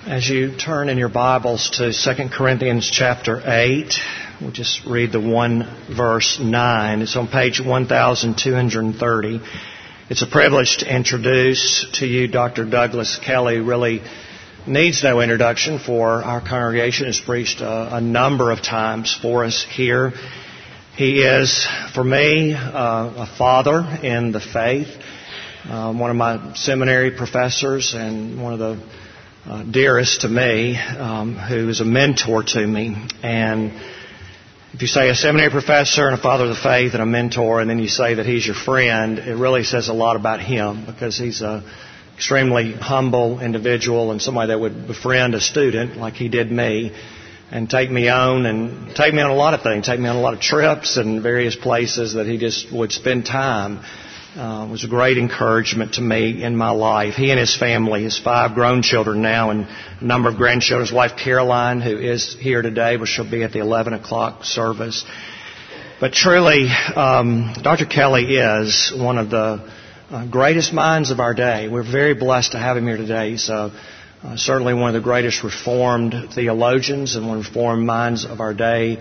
As you turn in your Bibles to 2 Corinthians chapter 8, we'll just read the one verse 9. It's on page 1230. It's a privilege to introduce to you Dr. Douglas Kelly. Really needs no introduction, for our congregation has preached a number of times for us here. He is, for me, a father in the faith, one of my seminary professors and one of the dearest to me, who is a mentor to me. And if you say a seminary professor and a father of the faith and a mentor, and then you say that he's your friend, it really says a lot about him, because he's an extremely humble individual and somebody that would befriend a student like he did me and take me on a lot of things, take me on a lot of trips and various places that he just would spend time. It was a great encouragement to me in my life. He and his family, his 5 grown children now and a number of grandchildren. His wife Caroline, who is here today, but she'll be at the 11 o'clock service. But truly, Dr. Kelly is one of the greatest minds of our day. We're very blessed to have him here today. He's certainly one of the greatest Reformed theologians and one of the Reformed minds of our day.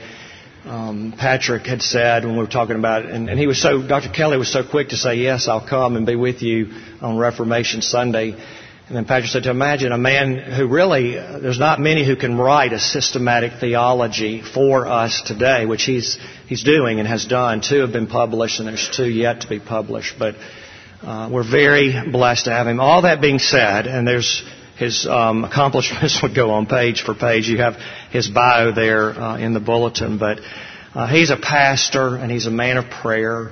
Patrick had said when we were talking about it, and Dr. Kelly was so quick to say, yes, I'll come and be with you on Reformation Sunday. And then Patrick said, to imagine a man who really, there's not many who can write a systematic theology for us today, which he's doing and has done. 2 have been published, and there's 2 yet to be published. But we're very blessed to have him. All that being said, and there's his accomplishments would go on page for page. You have his bio there in the bulletin. But he's a pastor and he's a man of prayer.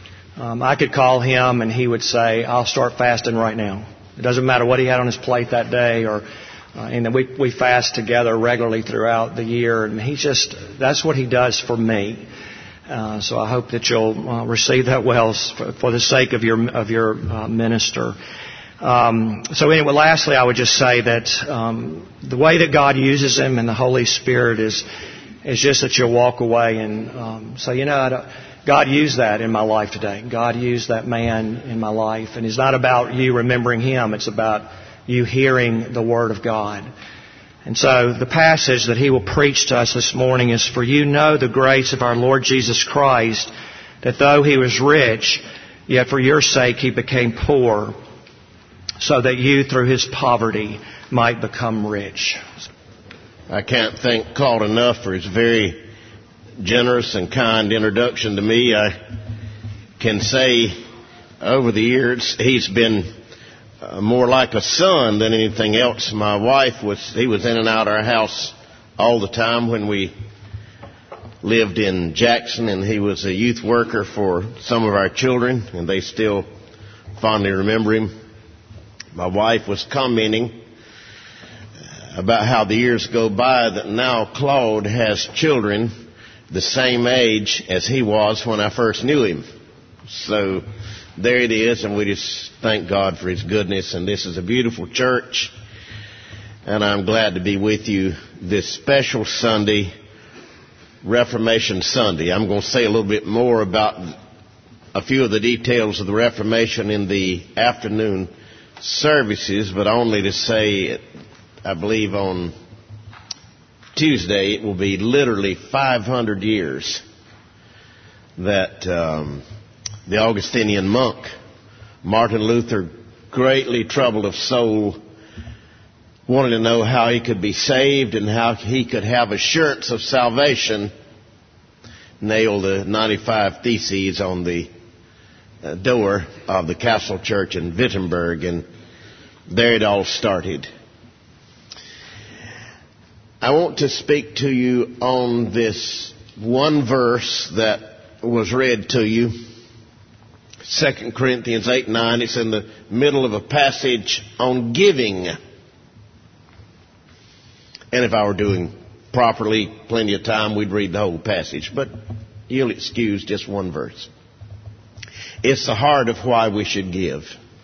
I could call him and he would say, I'll start fasting right now. It doesn't matter what he had on his plate that day, and we fast together regularly throughout the year. And that's what he does for me. So I hope that you'll receive that well for the sake of your minister. So anyway, lastly, I would just say that the way that God uses him and the Holy Spirit is just that you'll walk away and say, God used that in my life today. God used that man in my life. And it's not about you remembering him. It's about you hearing the Word of God. And so the passage that he will preach to us this morning is, for you know the grace of our Lord Jesus Christ, that though he was rich, yet for your sake he became poor, so that you through his poverty might become rich. I can't thank Claude enough for his very generous and kind introduction to me. I can say over the years he's been more like a son than anything else. My wife he was in and out of our house all the time when we lived in Jackson, and he was a youth worker for some of our children, and they still fondly remember him. My wife was commenting about how the years go by that now Claude has children the same age as he was when I first knew him. So there it is, and we just thank God for his goodness. And this is a beautiful church, and I'm glad to be with you this special Sunday, Reformation Sunday. I'm going to say a little bit more about a few of the details of the Reformation in the afternoon services, but only to say, I believe on Tuesday it will be literally 500 years that the Augustinian monk Martin Luther, greatly troubled of soul, wanted to know how he could be saved and how he could have assurance of salvation, nailed the 95 Theses on the door of the Castle Church in Wittenberg, and there it all started. I want to speak to you on this one verse that was read to you, 2 Corinthians 8:9. It's in the middle of a passage on giving. And if I were doing properly, plenty of time, we'd read the whole passage. But you'll excuse just one verse. It's the heart of why we should give.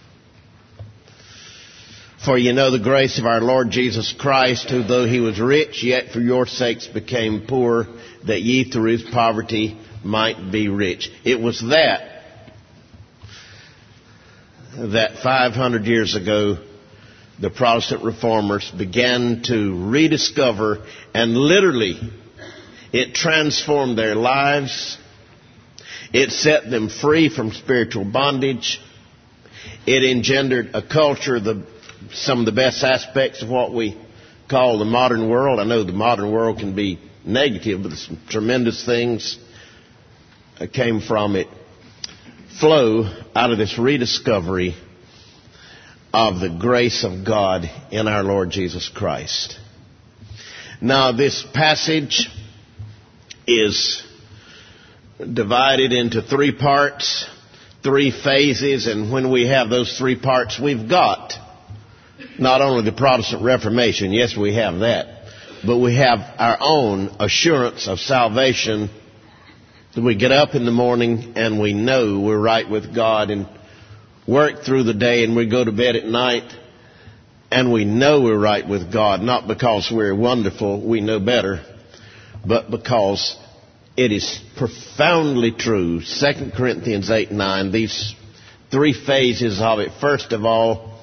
For you know the grace of our Lord Jesus Christ, who though he was rich, yet for your sakes became poor, that ye through his poverty might be rich. It was that 500 years ago the Protestant reformers began to rediscover, and literally it transformed their lives. It set them free from spiritual bondage. It engendered a culture, some of the best aspects of what we call the modern world. I know the modern world can be negative, but some tremendous things came from it, flow out of this rediscovery of the grace of God in our Lord Jesus Christ. Now, this passage is divided into 3 parts, 3 phases, and when we have those 3 parts, we've got not only the Protestant Reformation, yes, we have that, but we have our own assurance of salvation, that we get up in the morning and we know we're right with God, and work through the day and we go to bed at night and we know we're right with God, not because we're wonderful, we know better, but because it is profoundly true. 2 Corinthians 8:9, these 3 phases of it. First of all,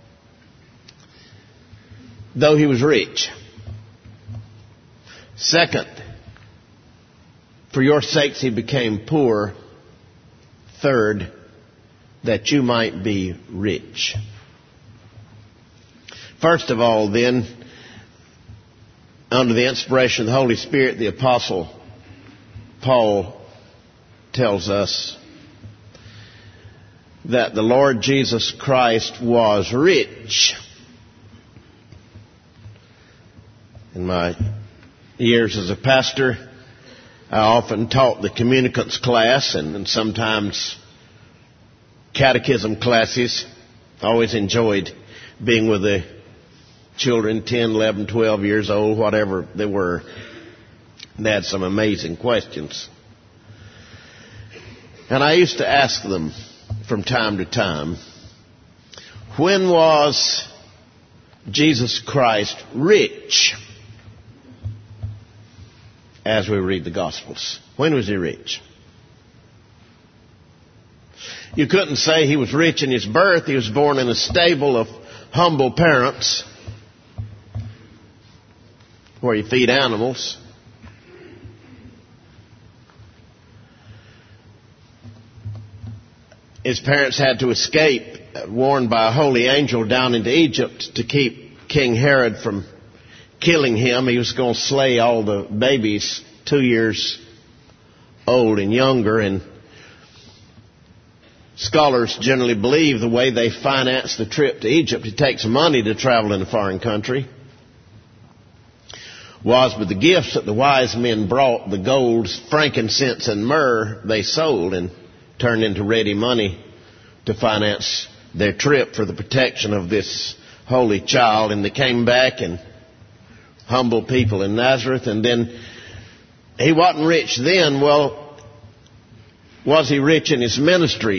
though he was rich. Second, for your sakes he became poor. Third, that you might be rich. First of all, then, under the inspiration of the Holy Spirit, the Apostle Paul tells us that the Lord Jesus Christ was rich. In my years as a pastor, I often taught the communicants class and sometimes catechism classes. I always enjoyed being with the children, 10, 11, 12 years old, whatever they were. They had some amazing questions. And I used to ask them from time to time, when was Jesus Christ rich? As we read the Gospels. When was he rich? You couldn't say he was rich in his birth. He was born in a stable of humble parents where you feed animals. His parents had to escape, warned by a holy angel, down into Egypt to keep King Herod from killing him. He was going to slay all the babies 2 years old and younger. And scholars generally believe the way they financed the trip to Egypt, it takes money to travel in a foreign country, was with the gifts that the wise men brought, the gold, frankincense, and myrrh they sold and turned into ready money to finance their trip for the protection of this holy child. And they came back and humble people in Nazareth. And then he wasn't rich then. Well, was he rich in his ministry?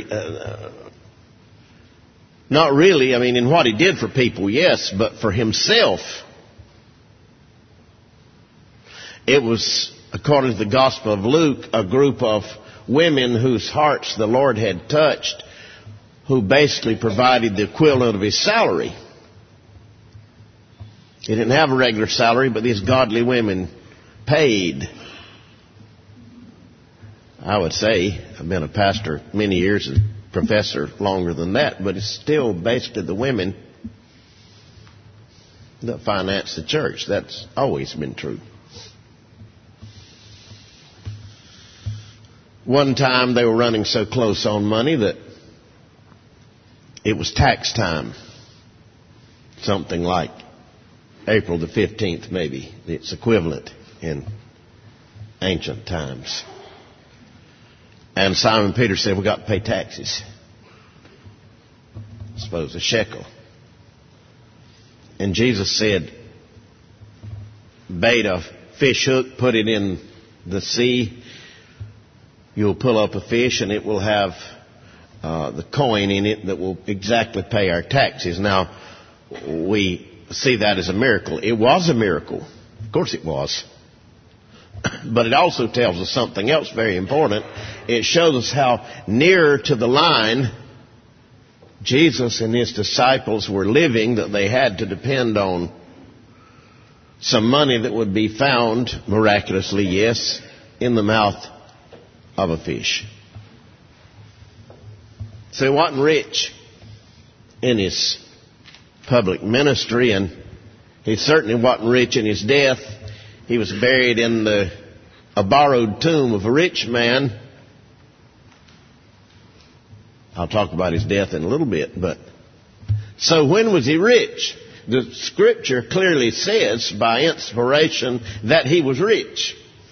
Not really. I mean, in what he did for people, yes, but for himself, it was, according to the Gospel of Luke, a group of women whose hearts the Lord had touched, who basically provided the equivalent of his salary. He didn't have a regular salary, but these godly women paid. I would say, I've been a pastor many years, a professor longer than that, but it's still basically the women that finance the church. That's always been true. One time they were running so close on money that it was tax time. Something like April the 15th, maybe. It's equivalent in ancient times. And Simon Peter said, we've got to pay taxes. I suppose a shekel. And Jesus said, bait a fish hook, put it in the sea. You'll pull up a fish and it will have the coin in it that will exactly pay our taxes. Now, we see that as a miracle. It was a miracle. Of course it was. But it also tells us something else very important. It shows us how nearer to the line Jesus and his disciples were living that they had to depend on some money that would be found, miraculously, yes, in the mouth of a fish. So he wasn't rich in his public ministry, and he certainly wasn't rich in his death. He was buried in a borrowed tomb of a rich man. I'll talk about his death in a little bit. But so when was he rich? The Scripture clearly says by inspiration that he was rich.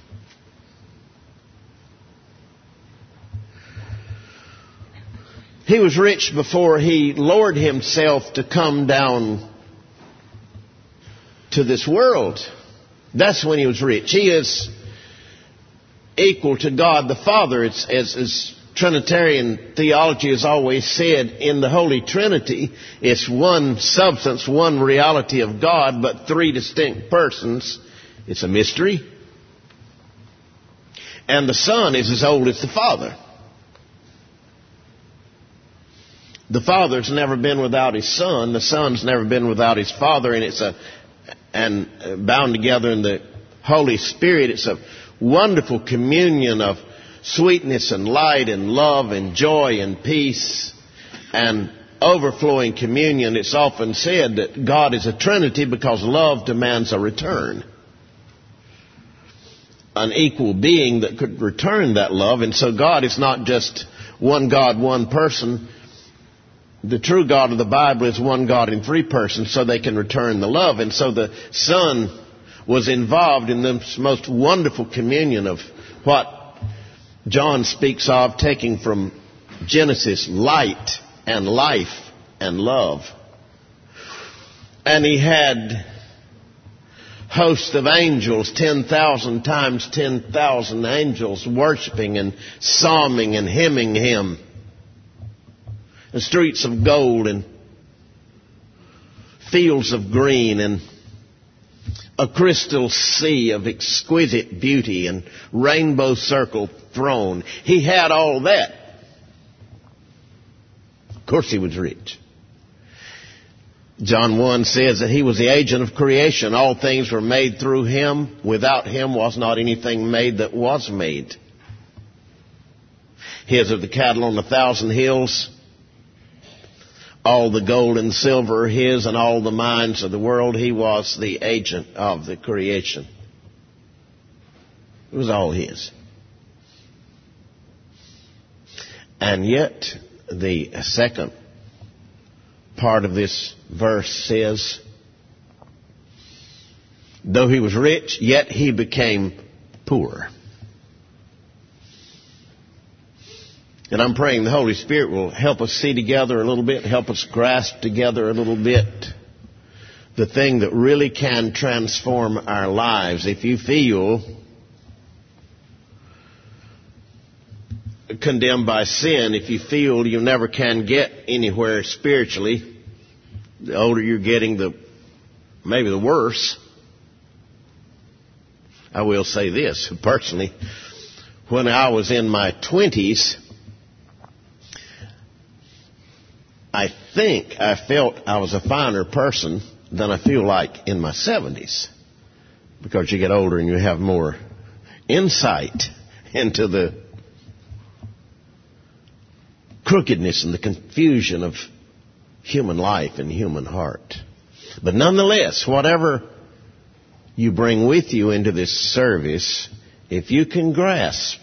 He was rich before he lowered himself to come down to this world. That's when he was rich. He is equal to God the Father. It's as Trinitarian theology has always said, in the Holy Trinity, it's one substance, one reality of God, but three distinct persons. It's a mystery. And the Son is as old as the Father. The Father's never been without His Son. The Son's never been without His Father. And it's bound together in the Holy Spirit. It's a wonderful communion of sweetness and light and love and joy and peace and overflowing communion. It's often said that God is a Trinity because love demands a return. An equal being that could return that love. And so God is not just one God, one person. The true God of the Bible is one God in three persons, so they can return the love. And so the Son was involved in this most wonderful communion of what John speaks of, taking from Genesis, light and life and love. And he had hosts of angels, 10,000 times 10,000 angels worshiping and psalming and hymning him. And streets of gold and fields of green and a crystal sea of exquisite beauty and rainbow circle throne. He had all that. Of course he was rich. John 1 says that he was the agent of creation. All things were made through him. Without him was not anything made that was made. His are the cattle on 1,000 hills. All the gold and silver his, and all the mines of the world. He was the agent of the creation. It was all his. And yet, the second part of this verse says, though he was rich, yet he became poor. And I'm praying the Holy Spirit will help us see together a little bit, help us grasp together a little bit the thing that really can transform our lives. If you feel condemned by sin, if you feel you never can get anywhere spiritually, the older you're getting, maybe the worse. I will say this, personally, when I was in my 20s, I think I felt I was a finer person than I feel like in my 70s. Because you get older and you have more insight into the crookedness and the confusion of human life and human heart. But nonetheless, whatever you bring with you into this service, if you can grasp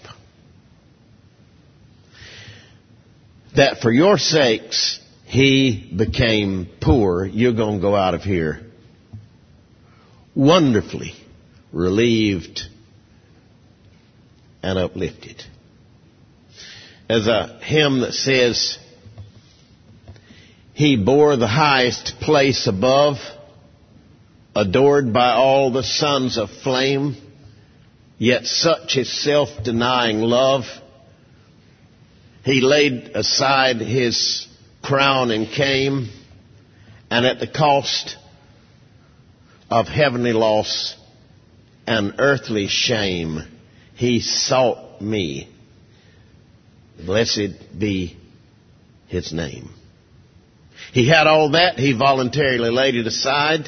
that for your sakes he became poor, you're going to go out of here wonderfully relieved and uplifted. There's a hymn that says, he bore the highest place above, adored by all the sons of flame, yet such his self-denying love. He laid aside his crown and came, and at the cost of heavenly loss and earthly shame, he sought me. Blessed be his name. He had all that. He voluntarily laid it aside.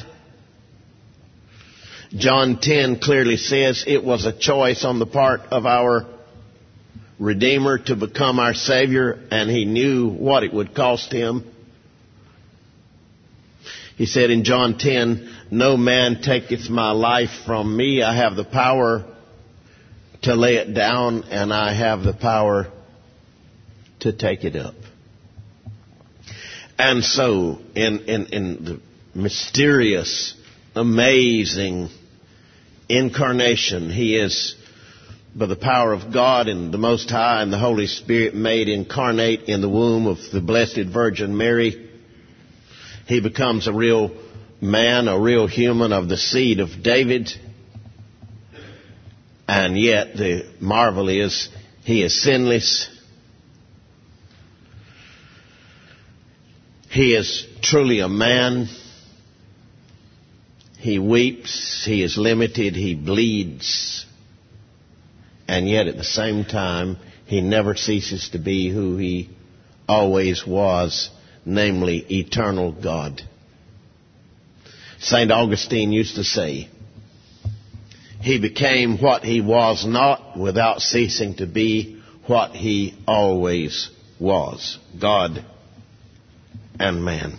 John 10 clearly says it was a choice on the part of our Redeemer to become our Savior, and He knew what it would cost Him. He said in John 10, "No man taketh my life from me. I have the power to lay it down, and I have the power to take it up." And so, in the mysterious, amazing incarnation, He is, by the power of God and the Most High and the Holy Spirit, made incarnate in the womb of the Blessed Virgin Mary. He becomes a real man, a real human of the seed of David. And yet the marvel is He is sinless. He is truly a man. He weeps. He is limited. He bleeds. And yet at the same time, He never ceases to be who He always was, namely eternal God. St. Augustine used to say, He became what He was not without ceasing to be what He always was, God and man.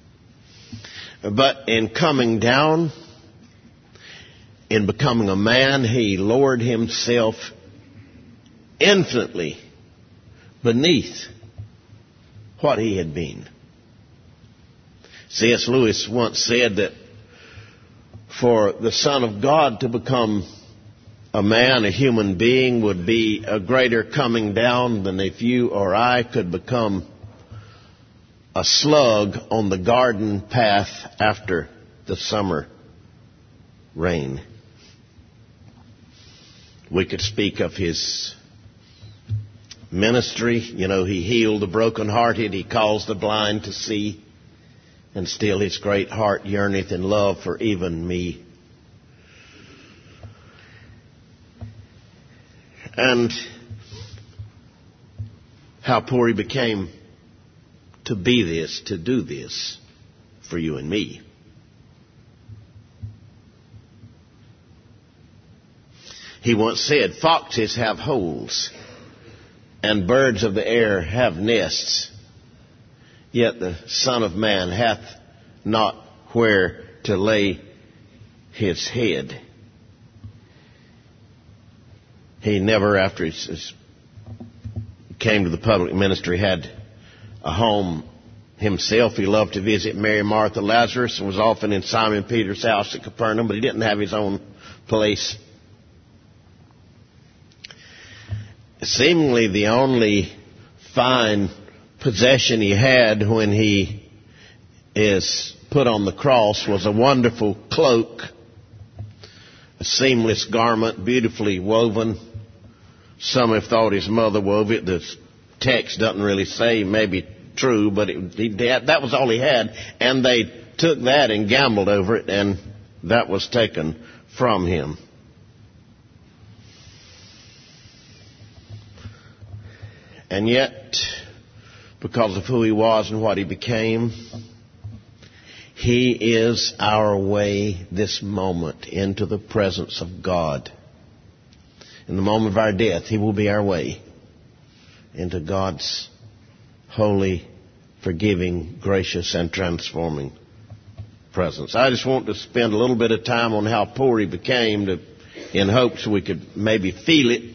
But in coming down, in becoming a man, He lowered Himself infinitely beneath what He had been. C.S. Lewis once said that for the Son of God to become a man, a human being, would be a greater coming down than if you or I could become a slug on the garden path after the summer rain. We could speak of His ministry. You know, He healed the brokenhearted. He caused the blind to see. And still His great heart yearneth in love for even me. And how poor He became to be this, to do this for you and me. He once said, "Foxes have holes, and birds of the air have nests. Yet the Son of Man hath not where to lay His head." He never, after he came to the public ministry, had a home himself. He loved to visit Mary, Martha, Lazarus, and was often in Simon Peter's house at Capernaum, but He didn't have His own place. Seemingly the only fine possession He had when He is put on the cross was a wonderful cloak, a seamless garment, beautifully woven. Some have thought His mother wove it. The text doesn't really say, maybe true, but that was all He had. And they took that and gambled over it, and that was taken from Him. And yet, because of who He was and what He became, He is our way this moment into the presence of God. In the moment of our death, He will be our way into God's holy, forgiving, gracious, and transforming presence. I just want to spend a little bit of time on how poor He became in hopes we could maybe feel it.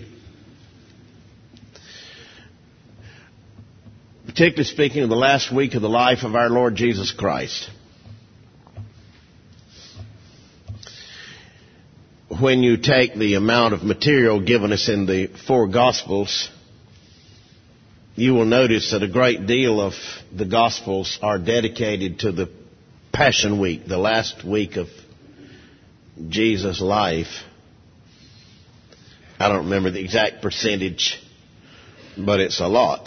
Particularly speaking of the last week of the life of our Lord Jesus Christ. When you take the amount of material given us in the four Gospels, you will notice that a great deal of the Gospels are dedicated to the Passion Week, the last week of Jesus' life. I don't remember the exact percentage, but it's a lot.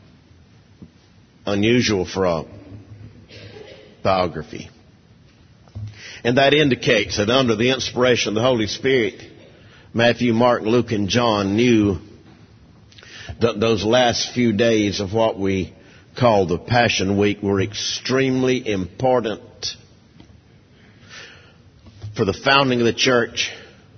Unusual for a biography. And that indicates that under the inspiration of the Holy Spirit, Matthew, Mark, Luke, and John knew that those last few days of what we called the Passion Week were extremely important for the founding of the church,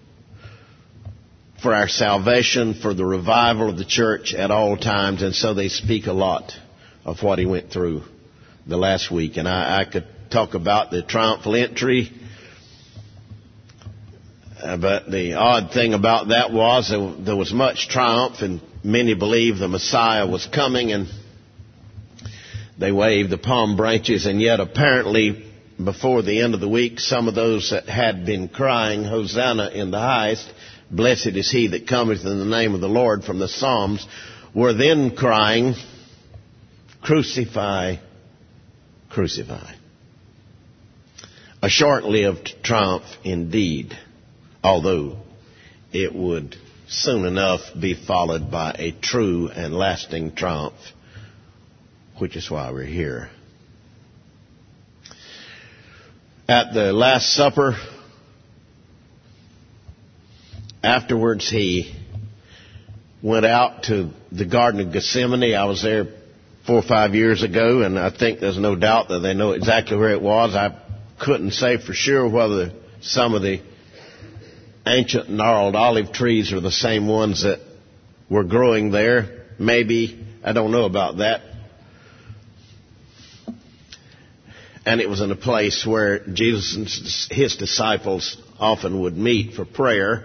for our salvation, for the revival of the church at all times. And so they speak a lot of what he went through the last week. And I could talk about the triumphal entry, but the odd thing about that was there was much triumph, and many believed the Messiah was coming, and they waved the palm branches. And yet apparently before the end of the week, some of those that had been crying, Hosanna in the highest, blessed is he that cometh in the name of the Lord, from the Psalms, were then crying, Crucify, crucify. A short-lived triumph indeed, although it would soon enough be followed by a true and lasting triumph, which is why we're here. At the Last Supper, afterwards he went out to the Garden of Gethsemane. I was there 4 or 5 years ago, and I think there's no doubt that they know exactly where it was. I couldn't say for sure whether some of the ancient gnarled olive trees are the same ones that were growing there. Maybe. I don't know about that. And it was in a place where Jesus and his disciples often would meet for prayer.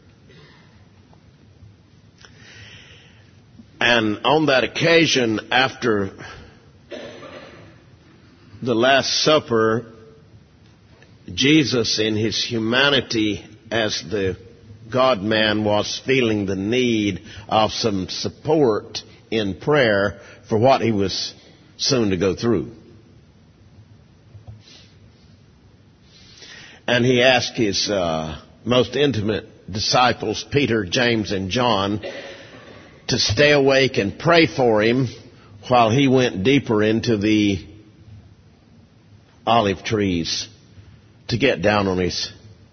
And on that occasion, after the Last Supper, Jesus in his humanity as the God-man was feeling the need of some support in prayer for what he was soon to go through. And he asked his most intimate disciples, Peter, James, and John, to stay awake and pray for him while he went deeper into the olive trees to get down on his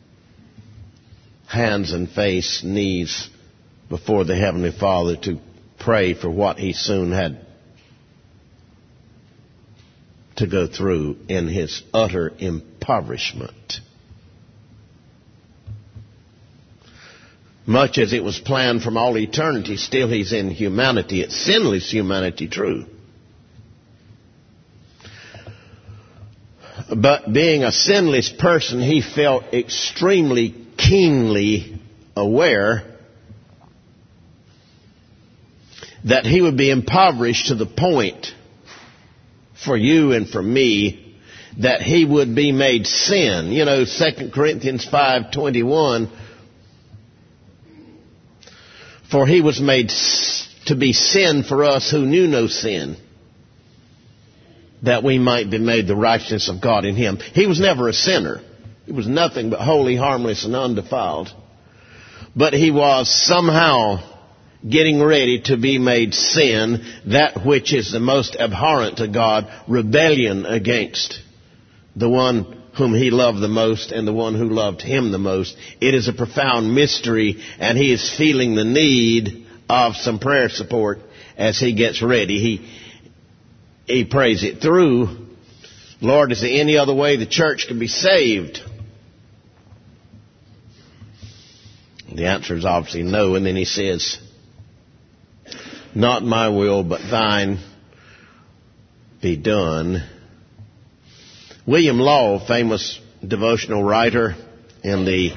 hands and face, knees before the Heavenly Father to pray for what he soon had to go through in his utter impoverishment. Much as it was planned from all eternity, still he's in humanity. It's sinless humanity, true. But being a sinless person, he felt extremely keenly aware that he would be impoverished to the point for you and for me that he would be made sin. You know, 2 Corinthians 5:21, for he was made to be sin for us who knew no sin, that we might be made the righteousness of God in him. He was never a sinner. He was nothing but holy, harmless, and undefiled. But he was somehow getting ready to be made sin, that which is the most abhorrent to God, rebellion against the one whom he loved the most and the one who loved him the most. It is a profound mystery, and he is feeling the need of some prayer support as he gets ready. He prays it through. Lord, is there any other way the church can be saved? The answer is obviously no. And then he says, not my will, but thine be done. William Law, famous devotional writer in the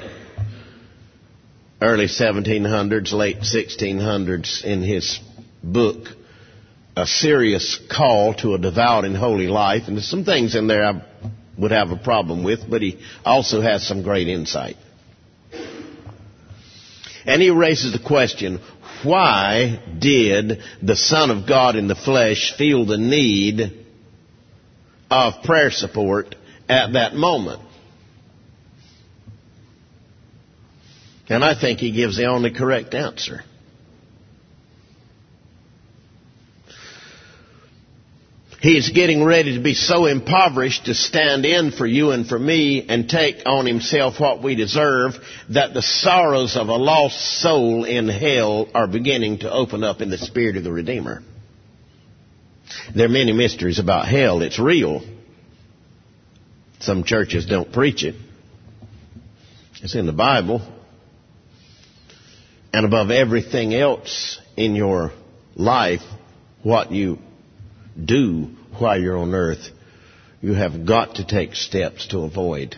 early 1700s, late 1600s, in his book, A Serious Call to a Devout and Holy Life. And there's some things in there I would have a problem with, but he also has some great insight. And he raises the question, why did the Son of God in the flesh feel the need of prayer support at that moment? And I think he gives the only correct answer. He is getting ready to be so impoverished to stand in for you and for me and take on himself what we deserve, that the sorrows of a lost soul in hell are beginning to open up in the spirit of the Redeemer. There are many mysteries about hell. It's real. Some churches don't preach it. It's in the Bible. And above everything else in your life, what you do while you're on earth, you have got to take steps to avoid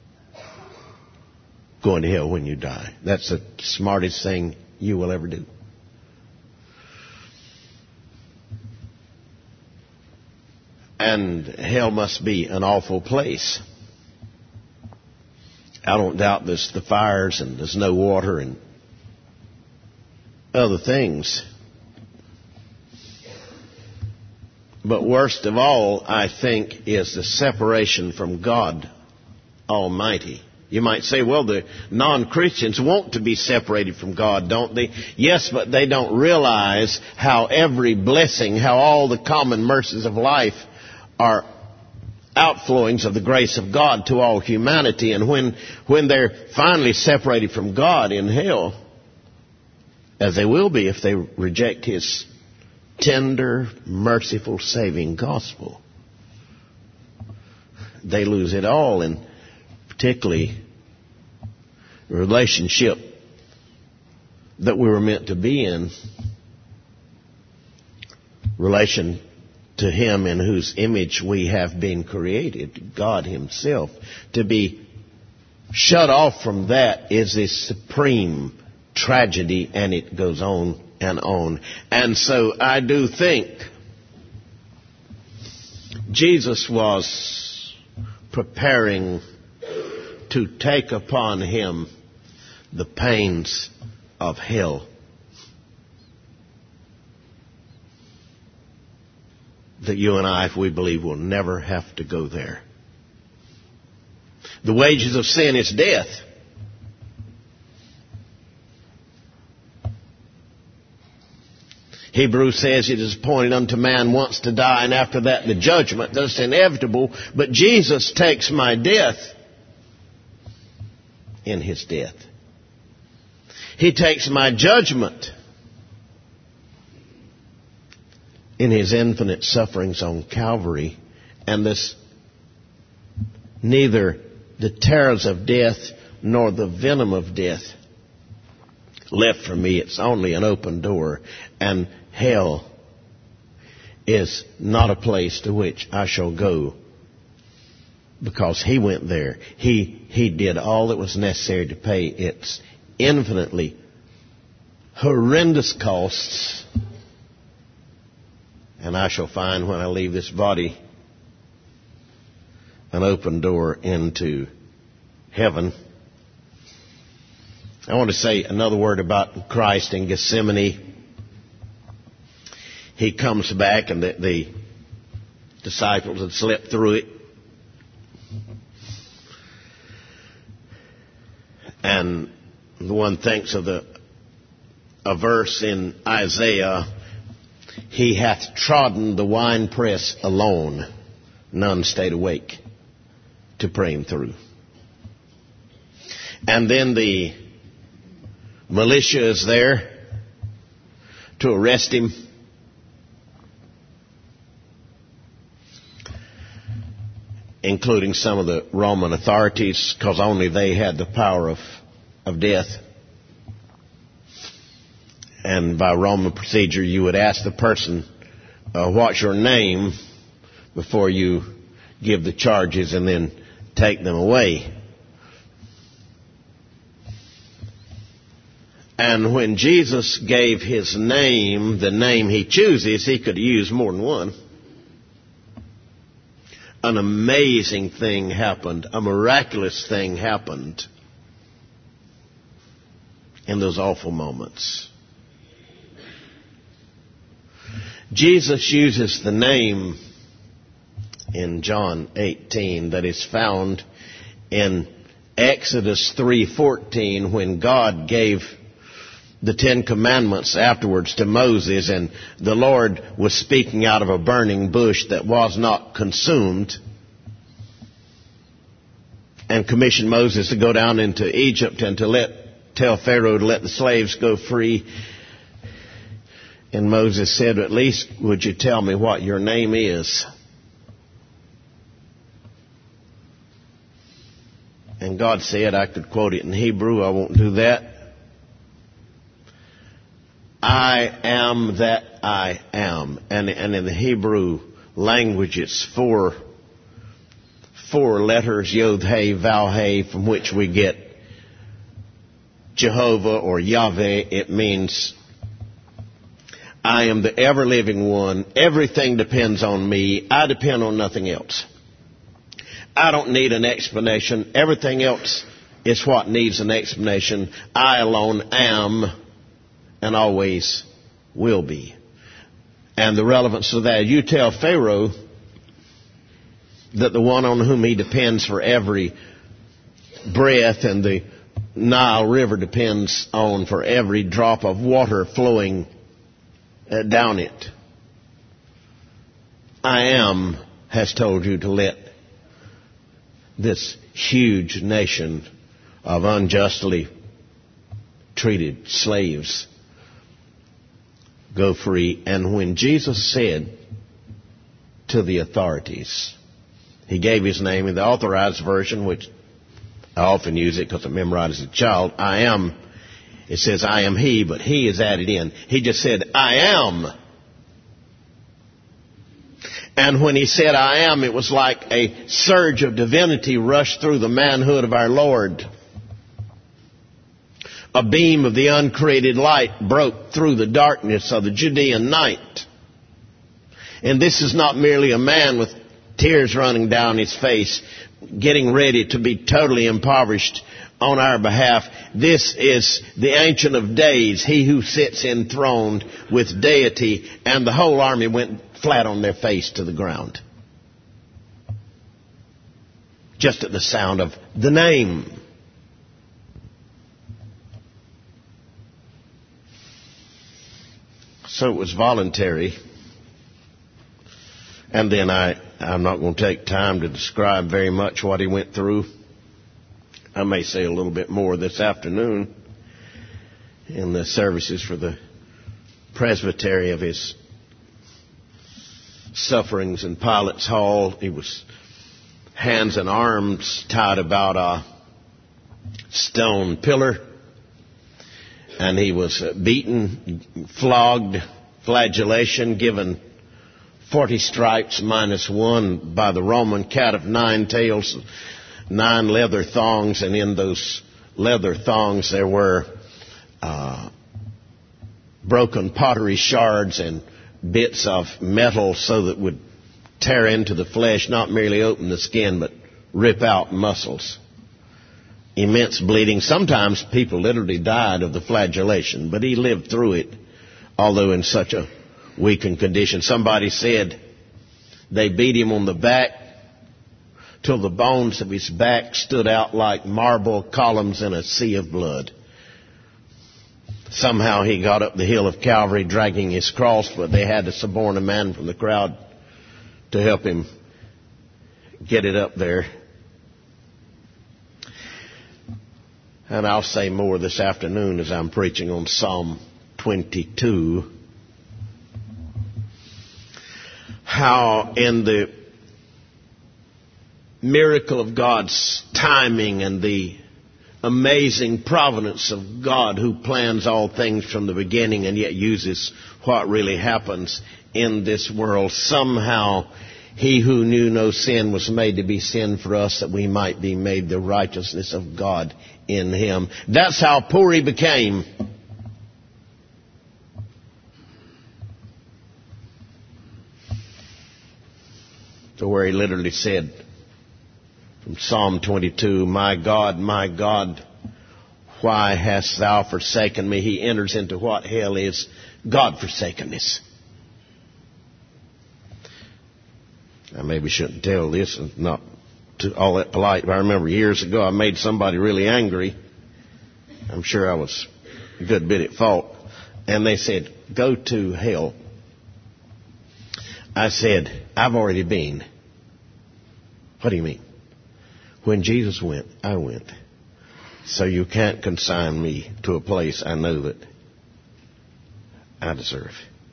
going to hell when you die. That's the smartest thing you will ever do. And hell must be an awful place. I don't doubt there's the fires and there's no water and other things. But worst of all, I think, is the separation from God Almighty. You might say, well, the non-Christians want to be separated from God, don't they? Yes, but they don't realize how every blessing, how all the common mercies of life are outflowings of the grace of God to all humanity. And when they're finally separated from God in hell, as they will be if they reject His tender, merciful, saving gospel, they lose it all, and particularly the relationship that we were meant to be in, relation to Him in whose image we have been created, God Himself. To be shut off from that is a supreme tragedy, and it goes on and on. And so I do think Jesus was preparing to take upon Him the pains of hell. That you and I, if we believe, will never have to go there. The wages of sin is death. Hebrews says it is appointed unto man once to die, and after that the judgment. That's inevitable. But Jesus takes my death in His death. He takes my judgment in His infinite sufferings on Calvary. And this, neither the terrors of death nor the venom of death left for me. It's only an open door. And hell is not a place to which I shall go, because He went there. He did all that was necessary to pay its infinitely horrendous costs. And I shall find, when I leave this body, an open door into heaven. I want to say another word about Christ in Gethsemane. He comes back, and the disciples had slept through it. And the one thinks of a verse in Isaiah, He hath trodden the winepress alone. None stayed awake to pray Him through. And then the militia is there to arrest Him. Including some of the Roman authorities, because only they had the power of death. And by Roman procedure, you would ask the person, what's your name, before you give the charges and then take them away. And when Jesus gave His name, the name He chooses, He could use more than one. An amazing thing happened. A miraculous thing happened in those awful moments. Jesus uses the name in John 18 that is found in Exodus 3:14, when God gave the Ten Commandments afterwards to Moses, and the Lord was speaking out of a burning bush that was not consumed, and commissioned Moses to go down into Egypt and to tell Pharaoh to let the slaves go free. And Moses said, at least would you tell me what your name is? And God said, I could quote it in Hebrew, I won't do that. I am that I am. And in the Hebrew language, it's four letters, Yod-Heh, Vav-Heh, from which we get Jehovah or Yahweh. It means I am the ever-living one. Everything depends on me. I depend on nothing else. I don't need an explanation. Everything else is what needs an explanation. I alone am and always will be. And the relevance of that, you tell Pharaoh that the one on whom he depends for every breath and the Nile River depends on for every drop of water flowing down it. I am has told you to let this huge nation of unjustly treated slaves go free. And when Jesus said to the authorities, he gave his name in the Authorized Version, which I often use it because I memorized as a child. I am. It says I am he, but he is added in. He just said I am. And when he said I am, it was like a surge of divinity rushed through the manhood of our Lord. A beam of the uncreated light broke through the darkness of the Judean night. And this is not merely a man with tears running down his face, getting ready to be totally impoverished on our behalf. This is the Ancient of Days, he who sits enthroned with deity, and the whole army went flat on their face to the ground. Just at the sound of the name. So it was voluntary. And then I'm not going to take time to describe very much what he went through. I may say a little bit more this afternoon in the services for the presbytery of his sufferings in Pilate's Hall. He was hands and arms tied about a stone pillar, and he was beaten, flogged, flagellation, given 40 stripes minus one by the Roman cat of nine tails, 9 leather thongs, and in those leather thongs there were broken pottery shards and bits of metal so that would tear into the flesh, not merely open the skin, but rip out muscles. Immense bleeding. Sometimes people literally died of the flagellation, but he lived through it, although in such a weakened condition. Somebody said they beat him on the back till the bones of his back stood out like marble columns in a sea of blood. Somehow he got up the hill of Calvary dragging his cross, but they had to suborn a man from the crowd to help him get it up there. And I'll say more this afternoon as I'm preaching on Psalm 22. How in the miracle of God's timing and the amazing providence of God who plans all things from the beginning and yet uses what really happens in this world. Somehow he who knew no sin was made to be sin for us that we might be made the righteousness of God in him. That's how poor he became. To where he literally said from Psalm 22, my God, why hast thou forsaken me? He enters into what hell is, God-forsakenness. I maybe shouldn't tell this, and not all that polite, but I remember years ago I made somebody really angry. I'm sure I was a good bit at fault. And they said, go to hell. I said, I've already been. What do you mean? When Jesus went, I went. So you can't consign me to a place I know that I deserve.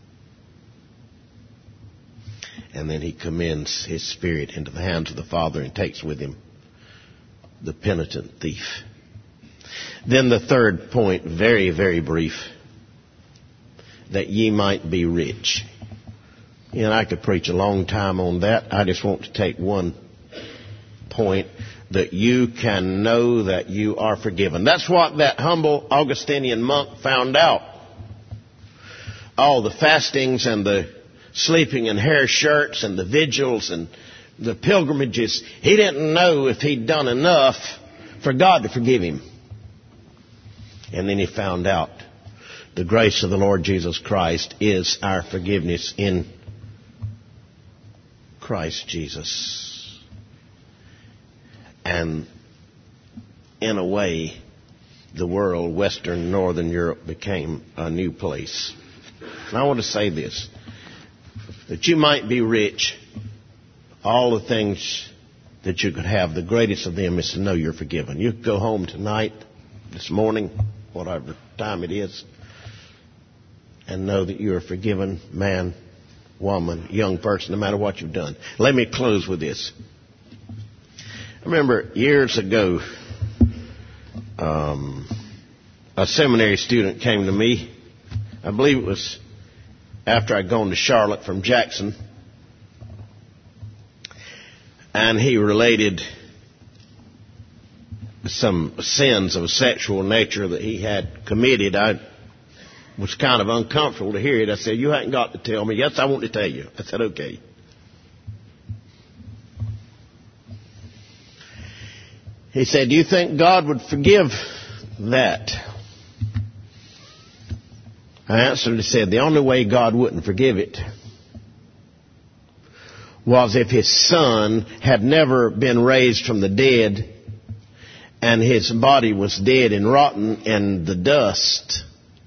And then he commends his spirit into the hands of the Father and takes with him the penitent thief. Then the third point, very, very brief, that ye might be rich. And I could preach a long time on that. I just want to take one point, that you can know that you are forgiven. That's what that humble Augustinian monk found out. All the fastings and the sleeping in hair shirts and the vigils and the pilgrimages, he didn't know if he'd done enough for God to forgive him. And then he found out the grace of the Lord Jesus Christ is our forgiveness in Christ Jesus. And in a way, the world, Western, Northern Europe, became a new place. And I want to say this, that you might be rich, all the things that you could have, the greatest of them is to know you're forgiven. You could go home tonight, this morning, whatever time it is, and know that you're a forgiven man, woman, young person, no matter what you've done. Let me close with this. I remember years ago, a seminary student came to me. I believe it was after I'd gone to Charlotte from Jackson. And he related some sins of a sexual nature that he had committed. I was kind of uncomfortable to hear it. I said, you haven't got to tell me. Yes, I want to tell you. I said, okay. He said, do you think God would forgive that? I answered and said, the only way God wouldn't forgive it was if his son had never been raised from the dead and his body was dead and rotten in the dust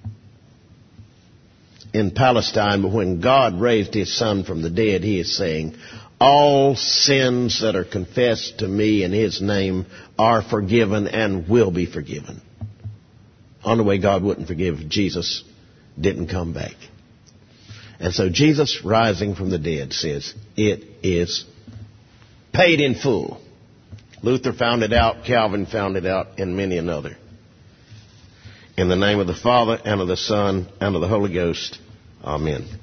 in Palestine. But when God raised his son from the dead, he is saying, all sins that are confessed to me in his name are forgiven and will be forgiven. Only way God wouldn't forgive if Jesus didn't come back. And so Jesus rising from the dead says, it is paid in full. Luther found it out, Calvin found it out, and many another. In the name of the Father, and of the Son, and of the Holy Ghost. Amen.